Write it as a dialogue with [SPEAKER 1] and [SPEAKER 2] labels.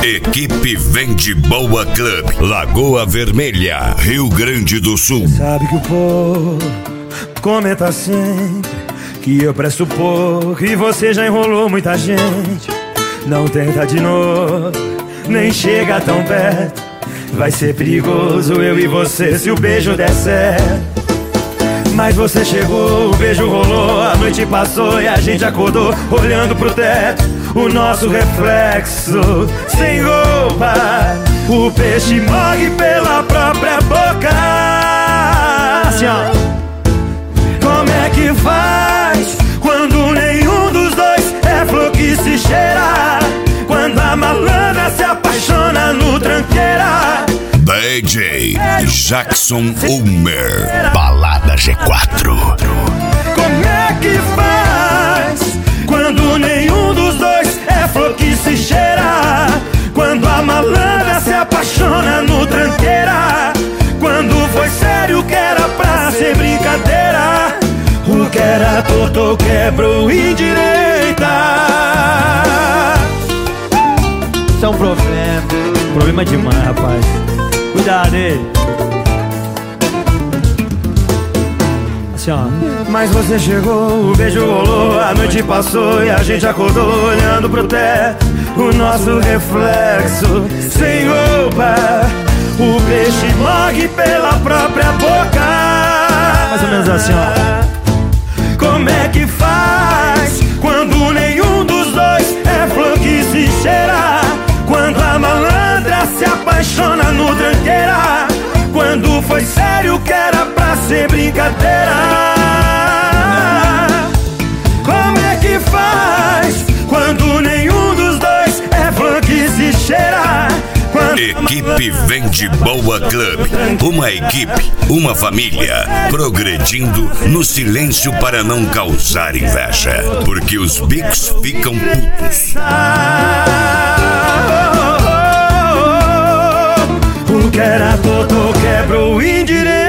[SPEAKER 1] Equipe Vende Boa Club, Lagoa Vermelha, Rio Grande do Sul.
[SPEAKER 2] Sabe que o povo comenta sempre que eu presto pouco e você já enrolou muita gente. Não tenta de novo, nem chega tão perto. Vai ser perigoso eu e você se o beijo der certo. Mas você chegou, o beijo rolou, a noite passou e a gente acordou olhando pro teto, o nosso reflexo sem roupa. O peixe morre pela própria boca. Assim, ó. Como é que faz quando nenhum dos dois é flor que se cheira? Quando a malandra se apaixona no tranqueira.
[SPEAKER 1] DJ Jackson Ulmer, Balada G4.
[SPEAKER 2] Como é que faz quando nenhum dos dois é flor que se cheira? Quando a malandra se apaixona no tranqueira. Quando foi sério que era pra ser brincadeira. O que era torto quebrou indireita. Isso é um problema demais, rapaz. Cuidado aí. Assim, ó. Mas você chegou, o beijo rolou, a noite passou e a gente acordou olhando pro teto, o nosso reflexo sem roupa. O peixe morre pela própria boca. Mais ou menos assim, ó. Como é que faz quando nenhum dos dois é flor que se cheira? Quando a malandra se apaixona no tranqueira. Quando foi sério que era pra ser brincadeira. Como é que faz quando nenhum dos dois é flor que se cheira?
[SPEAKER 1] Equipe Vende Boa Club, uma equipe, uma família, progredindo no silêncio para não causar inveja, porque os bicos ficam putos.
[SPEAKER 2] O que era torto quebrou indireito.